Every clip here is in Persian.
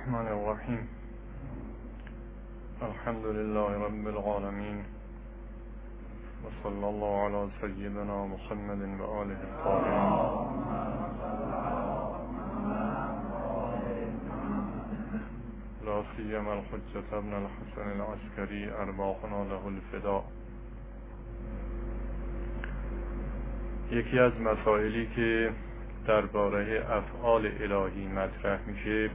الرحمن الرحیم. الحمد لله رب العالمین و صلی الله علی سیدنا محمد و آله الطاهرین. لا سیما الحجة ابن الحسن العسکری ارواحنا له الفداء. یکی از مسائلی که درباره افعال الهی مطرح میشه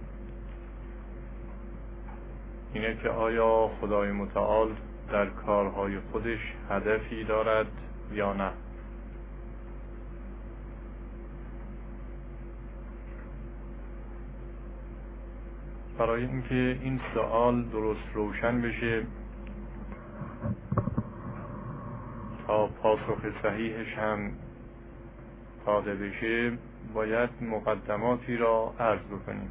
اینه که آیا خدای متعال در کارهای خودش هدفی دارد یا نه. برای اینکه این سوال درست روشن بشه تا پاسخ صحیحش هم داده بشه باید مقدماتی را عرض بکنیم.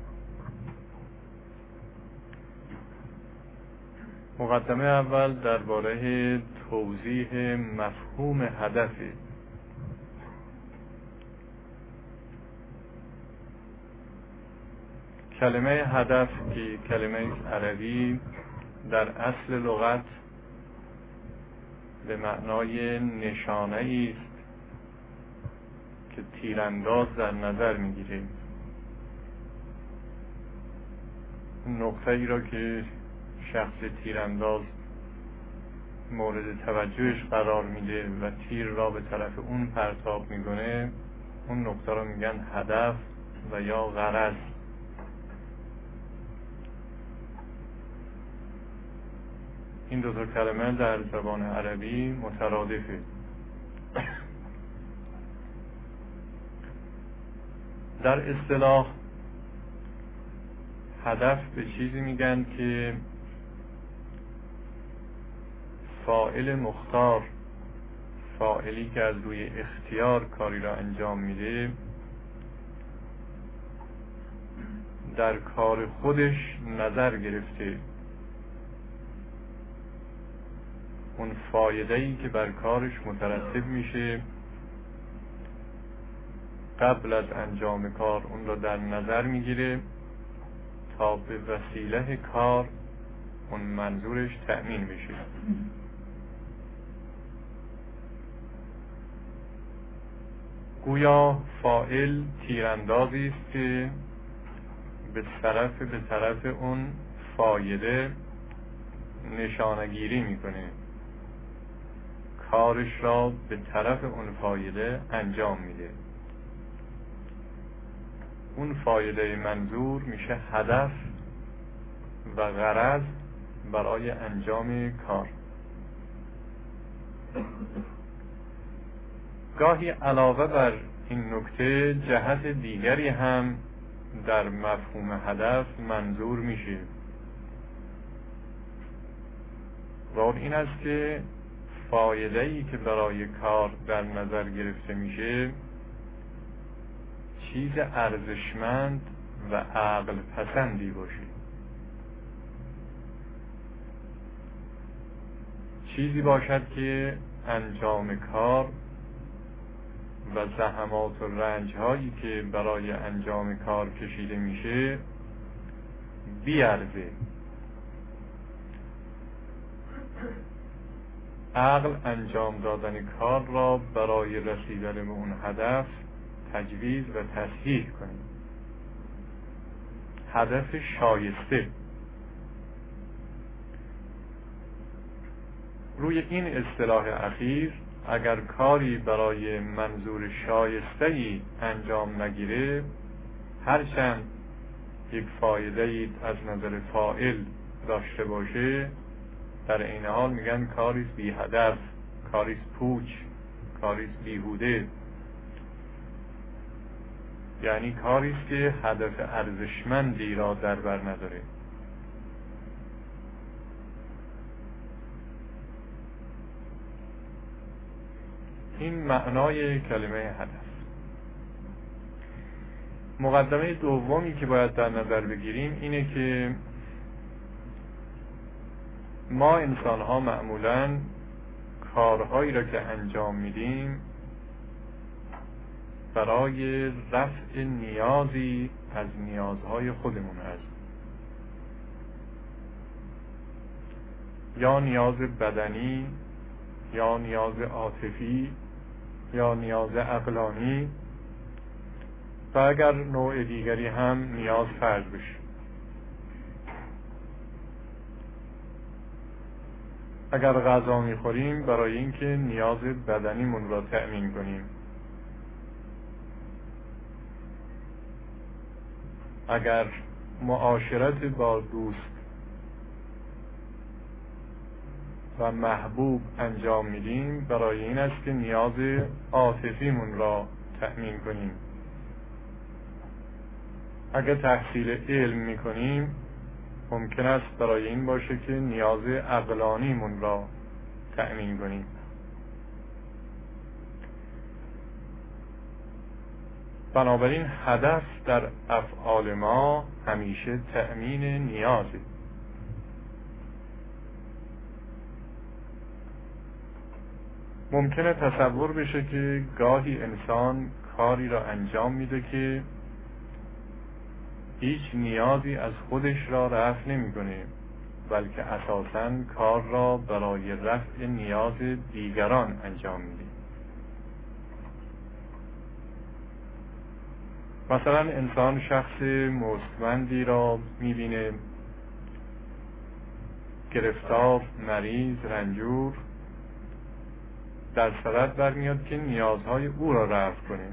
مقدمه اول درباره توضیح مفهوم هدفه. کلمه هدف که کلمه عربی در اصل لغت به معنای نشانه است که تیرانداز در نظر میگیره. نقطه ای را که شخص تیرانداز مورد توجهش قرار میده و تیر را به طرف اون پرتاب میکنه، اون نقطه را میگن هدف و یا غرض. این دو تا کلمه در زبان عربی مترادفه. در اصطلاح هدف به چیزی میگن که فاعل مختار، فاعلی که از روی اختیار کاری را انجام میده، در کار خودش نظر گرفته اون فایده‌ای که بر کارش مترتب میشه قبل از انجام کار اون را در نظر میگیره تا به وسیله کار اون منظورش تأمین بشه. گویا فاعل تیراندازی است که به طرف اون فایده نشانگیری میکنه، کارش را به طرف اون فایده انجام میده. اون فایده منظور میشه هدف و غرض برای انجام کار. گاهی علاوه بر این نکته جهت دیگری هم در مفهوم هدف منظور میشه و اون این است که فایده‌ای که برای کار در نظر گرفته میشه چیز ارزشمند و عقل پسندی باشه، چیزی باشد که انجام کار و زحمات و رنج هایی که برای انجام کار کشیده میشه بیارزه. عقل انجام دادن کار را برای رسیدن به اون هدف تجویز و تصحیح کنیم. هدف شایسته. روی این اصطلاح اخیر اگر کاری برای منظور شایسته‌ای انجام نگیره، هرچند یک فایده‌ای از نظر فاعل داشته باشه، در این حال میگن کاریست بی هدف، کاریست پوچ، کاریست بیهوده. یعنی کاریست که هدف ارزشمندی را در بر نداره. این معنای کلمه هدف. مقدمه دومی که باید در نظر بگیریم اینه که ما انسان ها معمولاً کارهایی را که انجام میدیم برای رفع نیازی از نیازهای خودمون هست، یا نیاز بدنی، یا نیاز عاطفی، یا نیاز عقلانی، و اگر نوع دیگری هم نیاز فرض بشه. اگر غذا میخوریم برای اینکه نیاز بدنیمون را تأمین کنیم، اگر معاشرت با دوست و محبوب انجام میدیم برای این است که نیاز عاطفیمون را تأمین کنیم. اگر تحصیل علم میکنیم ممکن است برای این باشه که نیاز عقلانیمون را تأمین کنیم. بنابراین هدف در افعال ما همیشه تأمین نیازه. ممکنه تصور بشه که گاهی انسان کاری را انجام میده که هیچ نیازی از خودش را رفع نمی‌کنه، بلکه اساساً کار را برای رفع نیاز دیگران انجام میده. مثلا انسان شخص مستمندی را میبینه گرفتار، مریض، رنجور، در صدد برمیاد که نیازهای او را رفع کنه.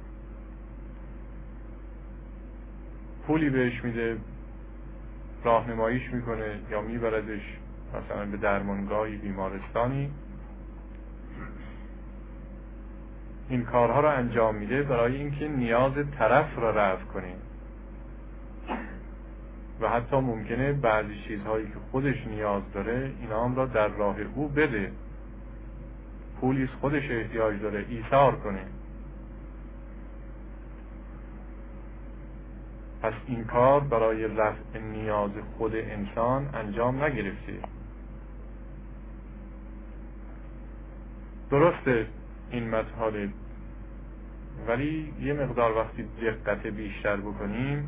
پولی بهش میده، راهنماییش میکنه یا میبردش مثلا به درمانگاهی، بیمارستانی. این کارها را انجام میده برای اینکه نیاز طرف را رفع کنه و حتی ممکنه بعضی چیزهایی که خودش نیاز داره اینا هم را در راه او بده. پولیس خودش احتیاج داره ایثار کنه. پس این کار برای رفع نیاز خود انسان انجام نگرفته. درسته این مطالب، ولی یه مقدار وقتی دقت بیشتر بکنیم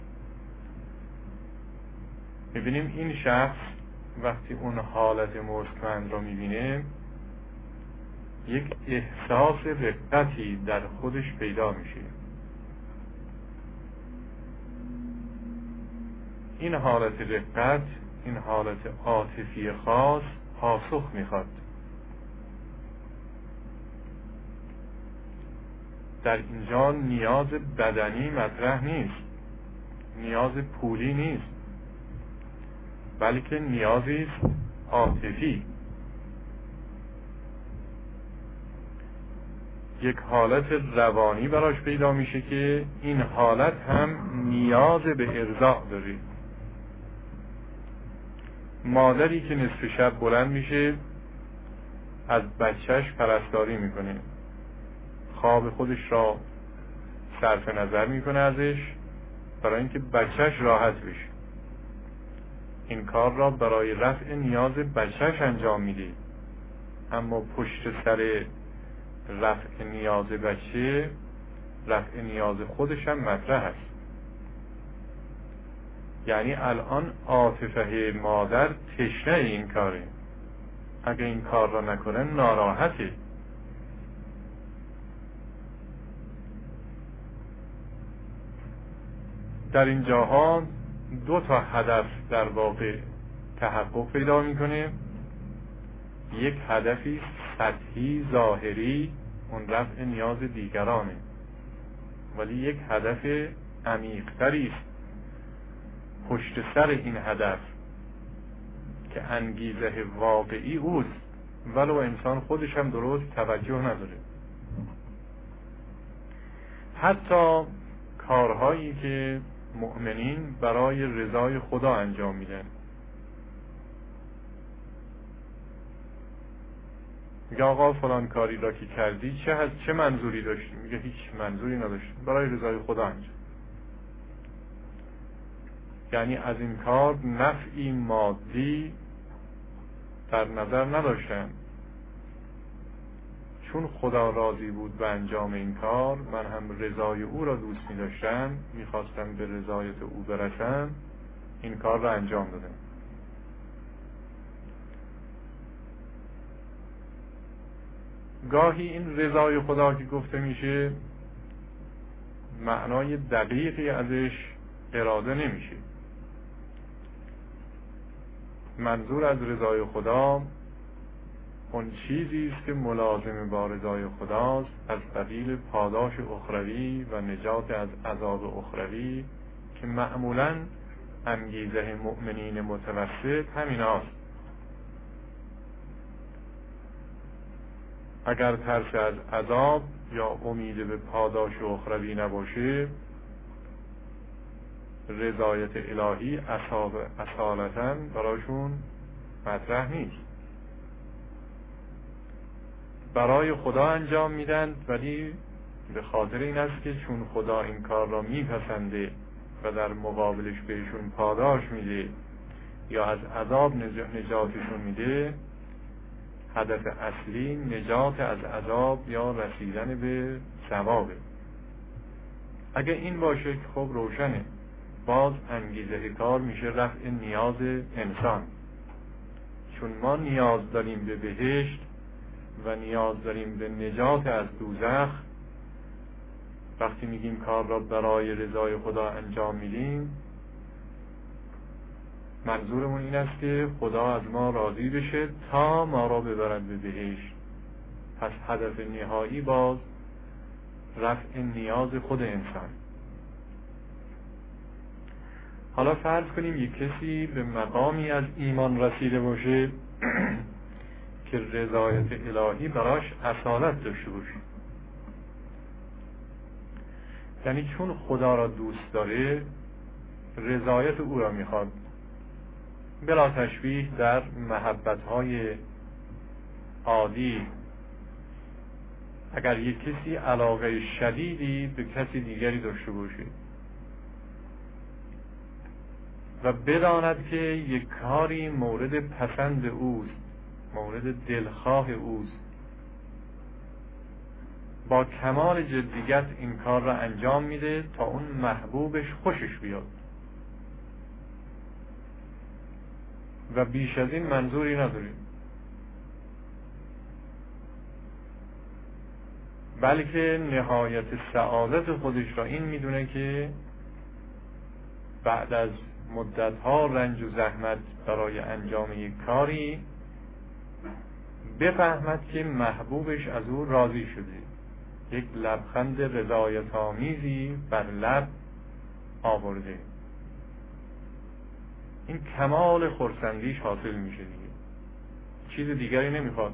میبینیم این شخص وقتی اون حالت مستمند رو میبینه یک احساس رقتی در خودش پیدا میشه. این حالت رقت، این حالت عاطفی خاص پاسخ میخواد. در اینجا نیاز بدنی مطرح نیست، نیاز پولی نیست، بلکه نیازی است عاطفی. یک حالت روانی براش پیدا میشه که این حالت هم نیاز به ارضاء داره. مادری که نصف شب بلند میشه از بچهش پرستاری میکنه، خواب خودش را صرف نظر میکنه ازش برای اینکه بچهش راحت بشه. این کار را برای رفع نیاز بچهش انجام میده، اما پشت سر رفع نیاز بچه رفع نیاز خودش هم مطرح است. یعنی الان عاطفه مادر تشنه این کاره، اگه این کار را نکنه ناراحته. در این جاها دو تا هدف در واقع تحقق پیدا میکنه. یک هدفی سطحی ظاهری، اون رفع نیاز دیگرانه، ولی یک هدف عمیق‌تری است پشت سر این هدف که انگیزه واقعی اوست، ولو انسان خودش هم درست توجه نداره. حتی کارهایی که مؤمنین برای رضای خدا انجام میدن، میگه آقا فلان کاری را که کردی چه منظوری داشتی؟ میگه هیچ منظوری نداشتم، برای رضای خدا انجام. یعنی از این کار نفعی مادی در نظر نداشتن، چون خدا راضی بود به انجام این کار، من هم رضای او را دوست می داشتم، می خواستم به رضایت او برسم، این کار را انجام دادم. گاهی این رضای خدا که گفته میشه معنای دقیقی ازش اراده نمیشه. منظور از رضای خدا اون چیزی است که ملازم با رضای خداست، از قبیل پاداش اخروی و نجات از عذاب اخروی، که معمولاً انگیزه مؤمنین متوسط همین هاست. اگر ترس از عذاب یا امید به پاداش اخروی نباشه، رضایت الهی اصالتاً براشون مطرح نیست. برای خدا انجام میدن، ولی به خاطر این است که چون خدا این کار را میپسنده و در مقابلش بهشون پاداش میده یا از عذاب نجاتشون میده، هدف اصلی نجات از عذاب یا رسیدن به ثوابه. اگه این باشه که خب روشنه، باز انگیزه کار میشه رفع نیاز انسان، چون ما نیاز داریم به بهشت و نیاز داریم به نجات از دوزخ. وقتی میگیم کار را برای رضای خدا انجام میدیم، منظورمون این است که خدا از ما راضی بشه تا ما را ببرد به بهشت. پس هدف نهایی باز رفع نیاز خود انسان. حالا فرض کنیم یک کسی به مقامی از ایمان رسیده باشه که رضایت الهی براش اصالت داشته باشه، یعنی چون خدا را دوست داره رضایت او را میخواد. بلا تشبیه در محبت‌های عادی، اگر یک کسی علاقه شدیدی به کسی دیگری داشته باشه و بداند که یک کاری مورد پسند اوست، مورد دلخواه اوست، با کمال جدیت این کار را انجام میده تا اون محبوبش خوشش بیاد و بیش از این منظوری نداریم، بلکه نهایت سعادت خودش را این میدونه که بعد از مدتها رنج و زحمت برای انجام یک کاری بفهمد که محبوبش از او راضی شده، یک لبخند رضایت آمیزی بر لب آورده. این کمال خرسندیش حاصل میشه دیگه، چیز دیگری نمیخواد.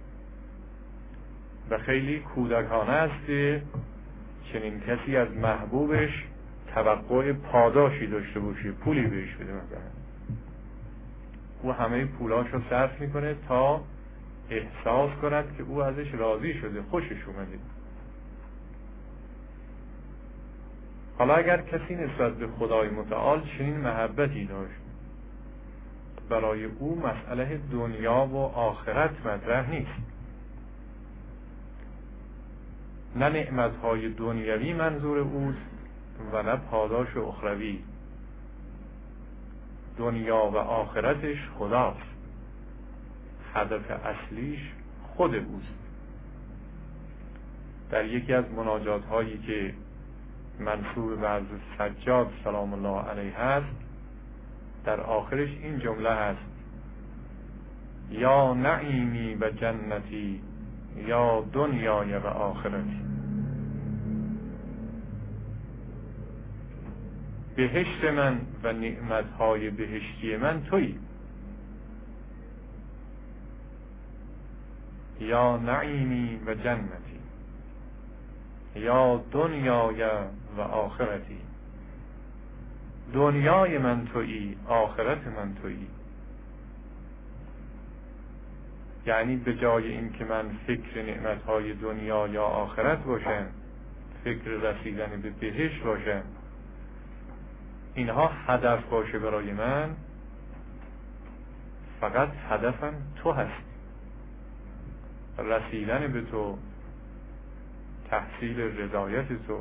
و خیلی کودکانه است که چنین کسی از محبوبش توقع پاداشی داشته باشه، پولی بهش بده مثلا. او همه پولاشو صرف میکنه تا احساس کند که او ازش راضی شده، خوشش اومده. حالا اگر کسی نسبت به خدای متعال چنین محبتی داشت، برای او مسئله دنیا و آخرت مطرح نیست. نه نعمتهای دنیوی منظور اوست و نه پاداش اخروی. دنیا و آخرتش خداست، هدف اصلیش خود اوست. در یکی از مناجات هایی که منسوب به حضرت سجاد سلام الله علیه هست، در آخرش این جمله هست: یا نعیمی و جنتی یا دنیای و آخرتی. بهشت من و نعمتهای بهشتی من تویی. یا نعیمی و جنتی یا دنیای و آخرتی. دنیای من تویی، آخرت من تویی. یعنی به جای این که من فکر نعمتهای دنیا یا آخرت باشم، فکر رسیدن به بهشت باشم، اینها هدف باشه برای من، فقط هدفم تو هستی. رسیدن به تو، تحصیل رضایت تو.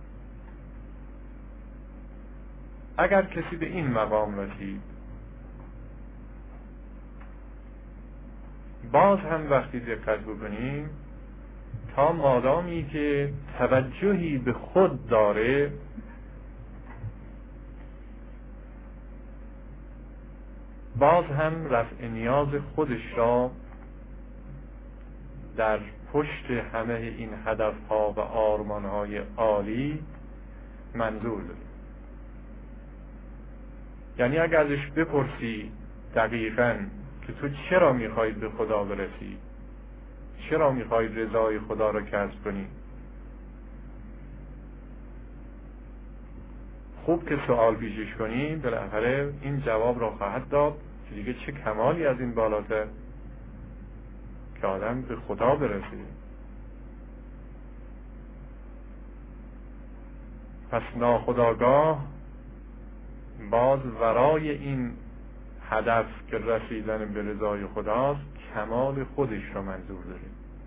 اگر کسی به این مقام رسید، باز هم وقتی دقت بکنیم، تا مادامی که توجهی به خود داره، باز هم رفع نیاز خودش را در پشت همه این هدفها و آرمانهای عالی منظور داره. یعنی اگر ازش بپرسی دقیقاً که تو چرا میخوای به خدا برسی، چرا میخوای رضای خدا را کسب کنی، خوب که سوال پیشش کنی، بالاخره این جواب را خواهد داد که دیگه چه کمالی از این بالاتر که آدم به خدا برسه. پس ناخودآگاه باز ورای این هدف که رسیدن به رضای خداست، کمال خودش را منظور داره.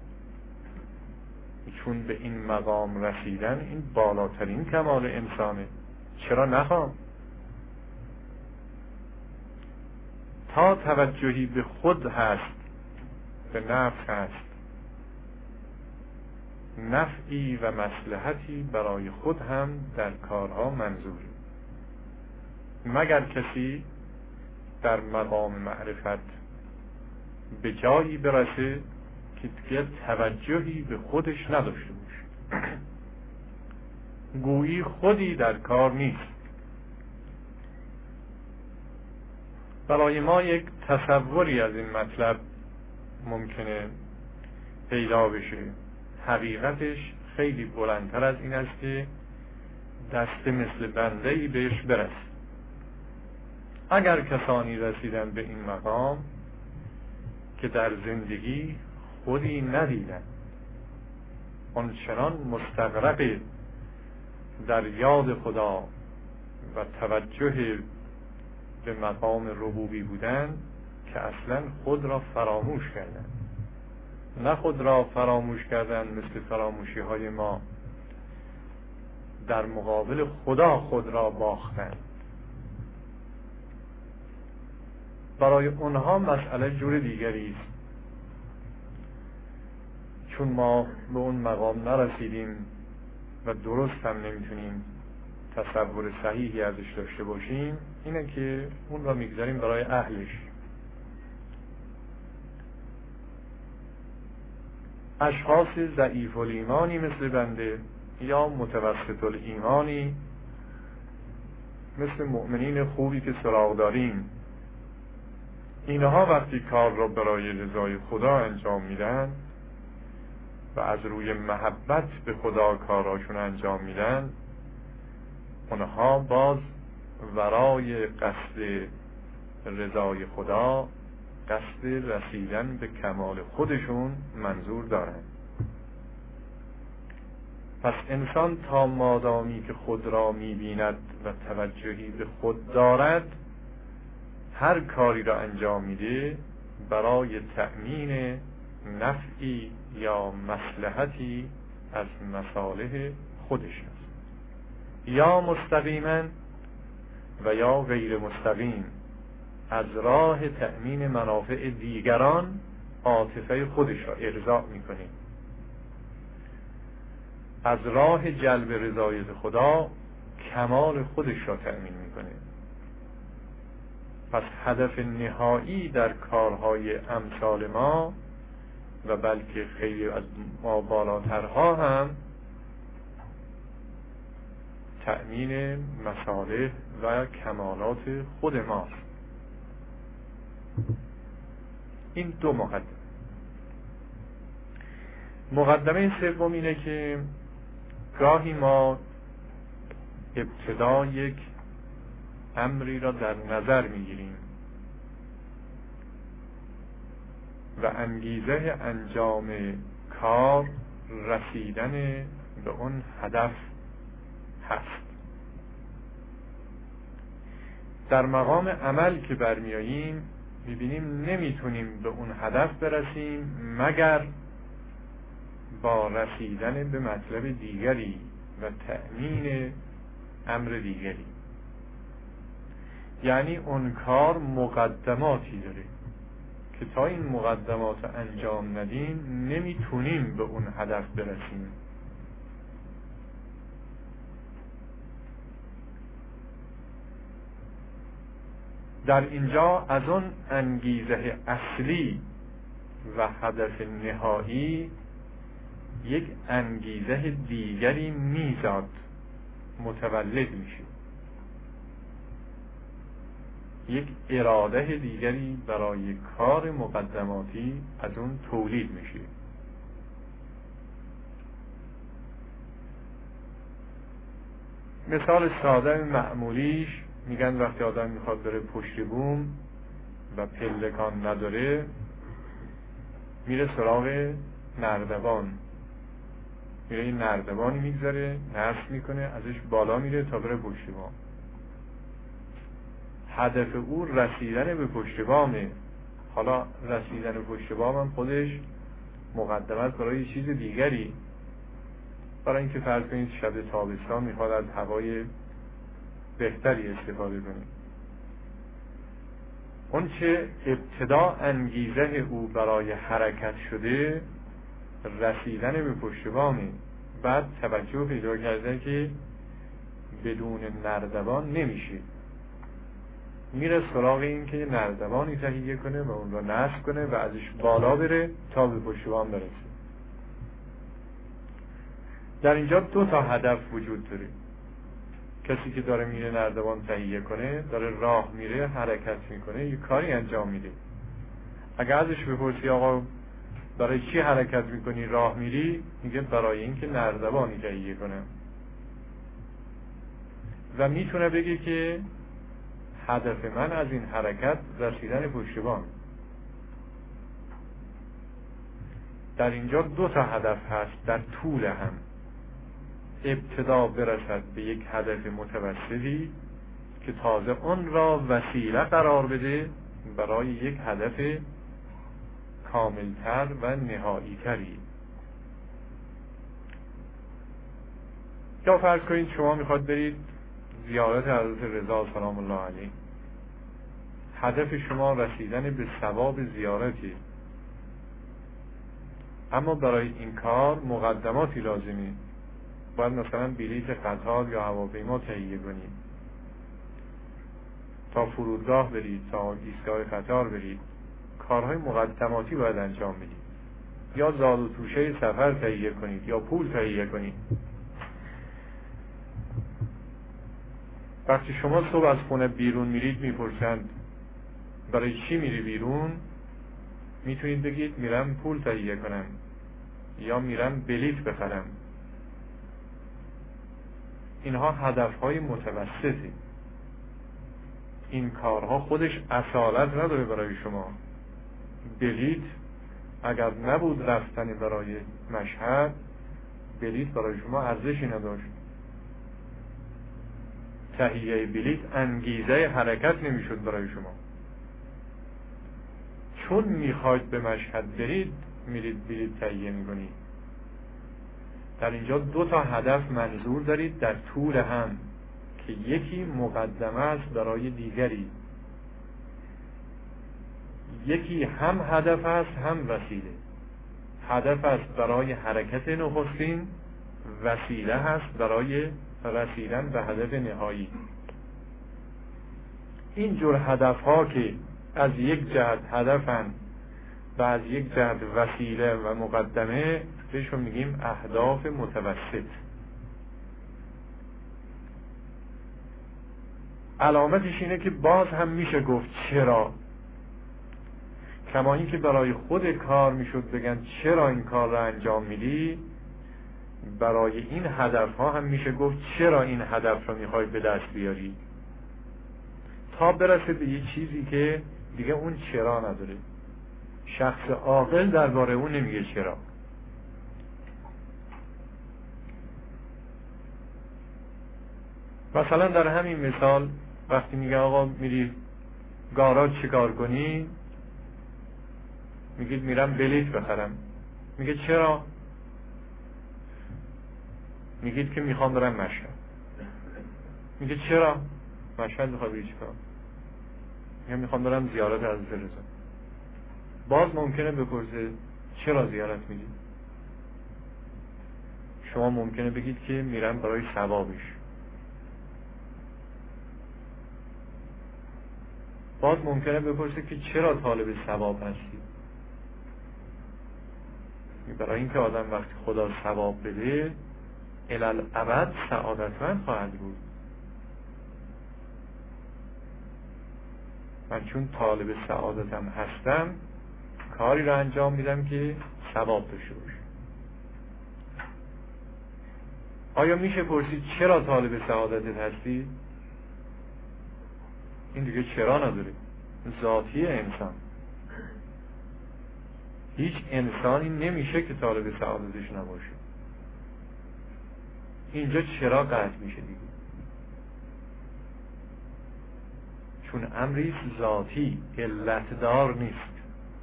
چون به این مقام رسیدن این بالاترین کمال انسانه، چرا نخوام؟ تا توجهی به خود هست، به نفس هست، نفعی و مصلحتی برای خود هم در کارها منظوره. مگر کسی در مقام معرفت به جایی برسه که دیگه توجهی به خودش نداشته باشه، گویی خودی در کار نیست. برای ما یک تصوری از این مطلب ممکنه پیدا بشه. حقیقتش خیلی بلندتر از این است که دست مثل بنده‌ای بهش برسه. اگر کسانی رسیدن به این مقام که در زندگی خودی ندیدن، آنچنان مستغرق در یاد خدا و توجه به مقام ربوبی بودن که اصلا خود را فراموش کردن. نه خود را فراموش کردن مثل فراموشی های ما در مقابل خدا خود را باختن. برای اونها مسئله جور دیگری است. چون ما به اون مقام نرسیدیم و درست هم نمیتونیم تصور صحیحی ازش داشته باشیم، اینه که اون را میگذاریم برای اهلش. اشخاص ضعیف الایمانی مثل بنده یا متوسط الایمانی مثل مؤمنین خوبی که سراغ داریم، اینها وقتی کار را برای رضای خدا انجام میدن و از روی محبت به خدا کاراشون انجام میدن، اونها باز ورای قصد رضای خدا، قصد رسیدن به کمال خودشون منظور دارن. پس انسان تا مادامی که خود را میبیند و توجهی به خود دارد، هر کاری را انجام میده برای تأمین نفعی یا مصلحتی از مصالح خودش است، یا مستقیما و یا غیر مستقیم، از راه تأمین منافع دیگران عاطفه خودش را ارضاء میکنه، از راه جلب رضایت خدا کمال خودش را تأمین میکنه. پس هدف نهایی در کارهای امثال ما و بلکه خیلی از ما بالاترها هم تأمین مصالح و کمالات خود ماست. این دو مقدمه سوم اینه که گاهی ما ابتدا یک امری را در نظر میگیریم و انگیزه انجام کار رسیدن به اون هدف هست. در مقام عمل که برمیاییم میبینیم نمیتونیم به اون هدف برسیم مگر با رسیدن به مطلب دیگری و تأمین امر دیگری. یعنی اون کار مقدماتی داره که تا این مقدمات انجام ندیم نمیتونیم به اون هدف برسیم. در اینجا از اون انگیزه اصلی و هدف نهایی یک انگیزه دیگری میزاد، متولد میشه، یک اراده دیگری برای کار مقدماتی از اون تولید میشه. مثال ساده معمولیش میگن وقتی آدم میخواد بره پشت بوم و پلکان نداره میره سراغ نردبان، میره این نردبانی میگذاره، نصب میکنه، ازش بالا میره تا بره پشت بام. هدف او رسیدن به پشت بامه. حالا رسیدن به پشت بام هم خودش مقدمت برای چیز دیگری. برای اینکه فرض کنید شب تابستان میخواد از هوای بهتری استفاده کنید، اون چه ابتدا انگیزه او برای حرکت شده رسیدن به پشت بامه، بعد توجه پیدا کرده که بدون نردبان نمیشه، میره سراغ این که نردبانی تهیه کنه و اون رو نصب کنه و ازش بالا بره تا به پشت بام برسه. در اینجا دو تا هدف وجود داره. کسی که داره میره نردبان تهیه کنه، داره راه میره، حرکت میکنه، یه کاری انجام میده. اگر ازش بپرسی آقا برای چی حرکت میکنی، راه میری، میگه برای اینکه نردبانی تهیه کنم. و میتونه بگه که هدف من از این حرکت رسیدن پشت بام. در اینجا دو تا هدف هست در طول هم. ابتدا برسد به یک هدف متوسطی که تازه اون را وسیله قرار بده برای یک هدف کاملتر و نهایی تری. یا فرض کنید شما میخواد برید زیارت حضرت رضا سلام الله علیه، هدف شما رسیدن به ثواب زیارتی، اما برای این کار مقدماتی لازمه. باید مثلا بلیط قطار یا هواپیما تهیه کنید، تا فرودگاه برید، تا ایستگاه قطار برید، کارهای مقدماتی باید انجام بدید. یا زاد و توشه سفر تهیه کنید یا پول تهیه کنید. وقتی شما صبح از خونه بیرون میرید میپرسند برای چی میری بیرون، میتونید بگید میرم پول تهیه کنم یا میرم بلیط بخرم. اینها هدفهای متوسطه. این کارها خودش اصالت نداره برای شما. بلیط اگر نبود رفتن برای مشهد، بلیط برای شما ارزشی نداشت. تهیه بلیط انگیزه حرکت نمیشد برای شما. چون میخواید به مشهد برید میرید بلیط تهیه میکنید. در اینجا دو تا هدف منظور دارید در طول هم که یکی مقدمه است برای دیگری، یکی هم هدف است هم وسیله. هدف است برای حرکت نخستین، وسیله است برای رسیدن به هدف نهایی. این جور هدف ها که از یک جهت هدفن و از یک جهت وسیله و مقدمه بهشون میگیم اهداف متوسط. علامتش اینه که باز هم میشه گفت چرا، کما این که برای خود کار میشد بگن چرا این کار را انجام میدی، برای این هدف ها هم میشه گفت چرا این هدف را میخوای به دست بیاری، تا برسه به یه چیزی که دیگه اون چرا نداره. شخص عاقل درباره اون نمیگه چرا. مثلا در همین مثال وقتی میگه آقا میری گاراژ چیکار کنی، میگید میرم بلیط بخرم. میگه چرا؟ میگید که میخوام برم مشهد. میگه چرا؟ مشهد میخوای بری چیکار؟ میگه میخوام برم زیارت حضرت رضا. باز ممکنه بپرسه چرا زیارت میری؟ شما ممکنه بگید که میرم برای ثوابش. باز ممکنه بپرسه که چرا طالب ثواب هستی؟ برای اینکه آدم وقتی خدا ثواب بده الالابد سعادتمند خواهد بود. من چون طالب سعادتم هستم کاری رو انجام میدم که ثواب داشته باشه. آیا میشه پرسید چرا طالب سعادتت هستی؟ این دیگه چرا نداره، ذاتی انسان. هیچ انسانی نمیشه که طالب سعادتش نباشه. اینجا چرا قطع میشه دیگه؟ چون امری ذاتی علتدار نیست.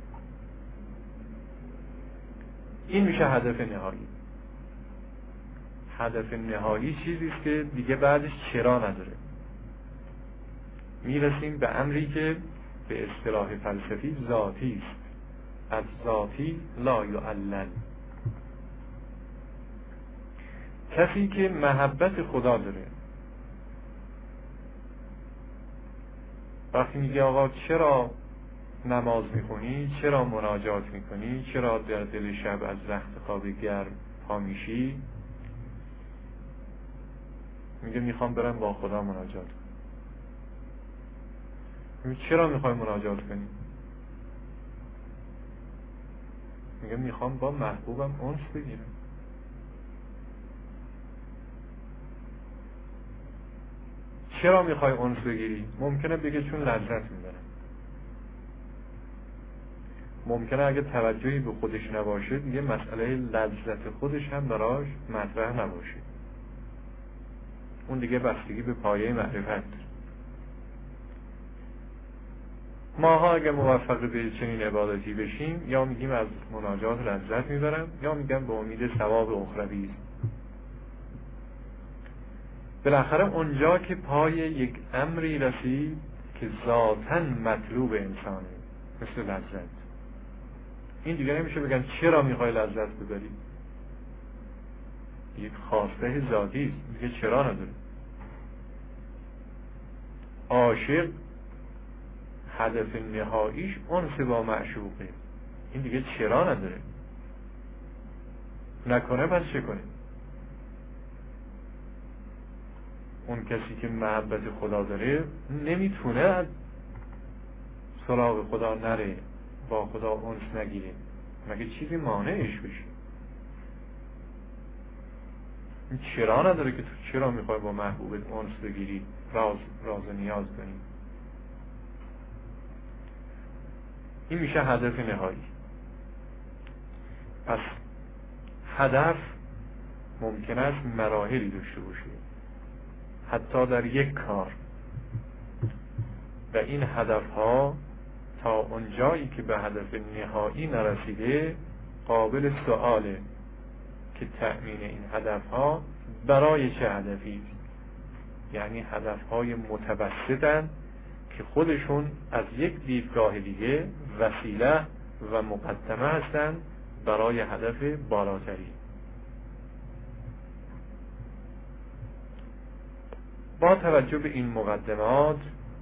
این میشه هدف نهایی. هدف نهایی چیزی است که دیگه بعدش چرا نداره. میرسیم به امری که به اصطلاح فلسفی ذاتی است. از ذاتی لا یعلل. کسی که محبت خدا داره وقتی میگه آقا چرا نماز میخونی، چرا مناجات میکنی، چرا در دل شب از رخت خواب گرم پا میشی، میگه میخوام برم با خدا مناجات کنم. چرا میخوای مناجات کنی؟ میگه میخوام با محبوبم انس بگیرم. چرا میخوای انس بگیری؟ ممکنه بگه چون لذت میبرم. ممکنه اگه توجهی به خودش نباشه دیگه مسئله لذت خودش هم براش مطرح نباشه. اون دیگه بستگی به پایه معرفت داره. ماها اگه موفق به چنین عبادتی بشیم یا میگیم از مناجات لذت میبرم یا میگم به امید ثواب اخروی است. بالاخره اونجا که پای یک امری رسید که ذاتاً مطلوب انسانه مثل لذت، این دیگه نمیشه بگن چرا میخوای لذت ببری. یک خواسته ذاتی است، دیگه چرا نداره. عاشق هدف نهاییش انس با معشوقه، این دیگه چرا نداره. نکنه پس چه کنه؟ اون کسی که محبت خدا داره نمیتونه از سراغ خدا نره، با خدا انس نگیره، مگه چیزی مانعش بشه. این چرا نداره که تو چرا میخوای با محبوبت انس بگیری، راز نیاز کنی. این میشه هدف نهایی. پس هدف ممکن است مراحلی داشته باشه حتی در یک کار، و این هدف ها تا اونجایی که به هدف نهایی نرسیده قابل سؤاله که تأمین این هدف ها برای چه هدفی است. یعنی هدف های متوسطن که خودشون از یک دیدگاه دیگه وسیله و مقدمه هستن برای هدف بالاتری. با توجه به این مقدمات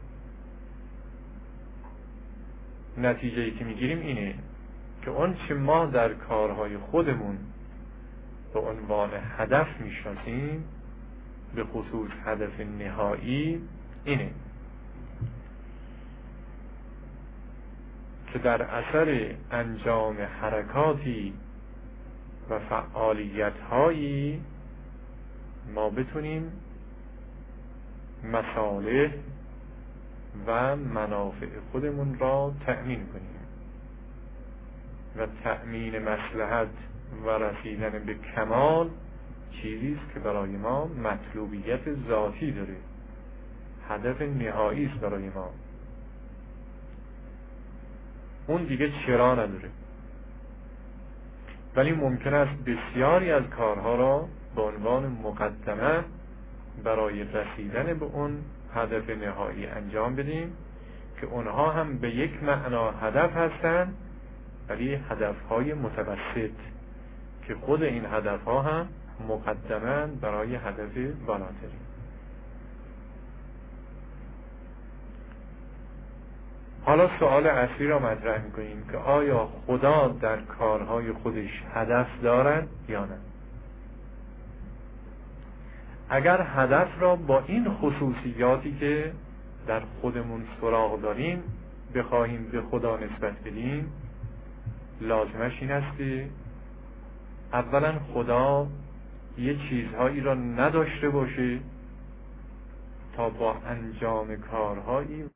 نتیجه‌ای که میگیریم اینه که اون چه ما در کارهای خودمون به عنوان هدف میشناسیم، به خصوص هدف نهایی، اینه که در اثر انجام حرکاتی و فعالیت‌هایی ما بتونیم مصالح و منافع خودمون را تأمین کنیم و تأمین مصلحت و رسیدن به کمال چیزی است که برای ما مطلوبیت ذاتی داره، هدف نهایی است برای ما. اون دیگه چرا نداره. ولی ممکن است بسیاری از کارها را به عنوان مقدمه برای رسیدن به اون هدف نهایی انجام بدیم که اونها هم به یک معنا هدف هستند، ولی هدفهای متوسط که خود این هدفها هم مقدمه برای هدف بالاتری. حالا سوال اصلی را مطرح می‌کنیم که آیا خدا در کارهای خودش هدف دارد یا نه؟ اگر هدف را با این خصوصیاتی که در خودمون سراغ داریم بخواهیم به خدا نسبت بدیم، لازمش این است که اولا خدا یه چیزهایی را نداشته باشه تا با انجام کارهایی